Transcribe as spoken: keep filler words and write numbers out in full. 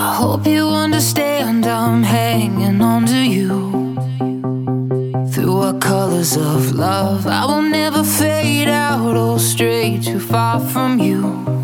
Hope you understand I'm hanging on to you. Through our colors of love, I will never fade out or stray too far from you.